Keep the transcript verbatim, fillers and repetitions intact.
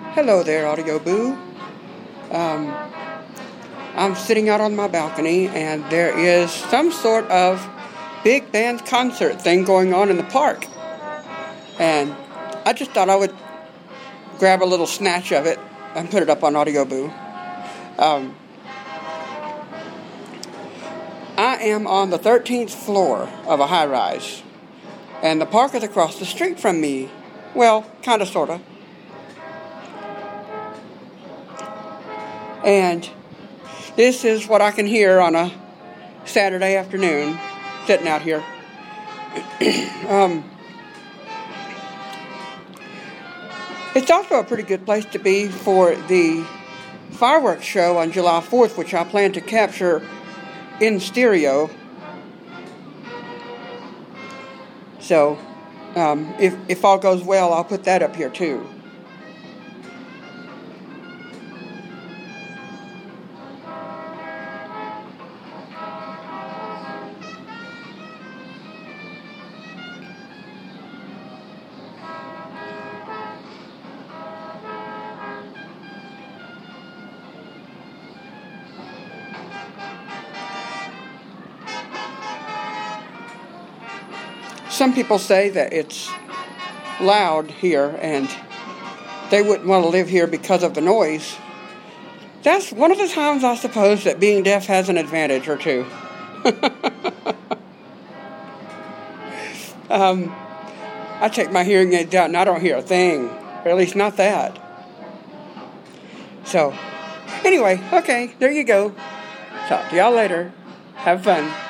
Hello there, Audio Boo. Um, I'm sitting out on my balcony, and there is some sort of big band concert thing going on in the park. And I just thought I would grab a little snatch of it and put it up on Audio Boo. Um, I am on the thirteenth floor of a high-rise, and the park is across the street from me. Well, kind of, sort of. And this is what I can hear on a Saturday afternoon, sitting out here. um, it's also a pretty good place to be for the fireworks show on July fourth, which I plan to capture in stereo. So, um, if, if all goes well, I'll put that up here too. Some people say that it's loud here and they wouldn't want to live here because of the noise. That's one of the times I suppose that being deaf has an advantage or two. um, I take my hearing aids out and I don't hear a thing, or at least not that. So, anyway, okay, there you go. Talk to y'all later. Have fun.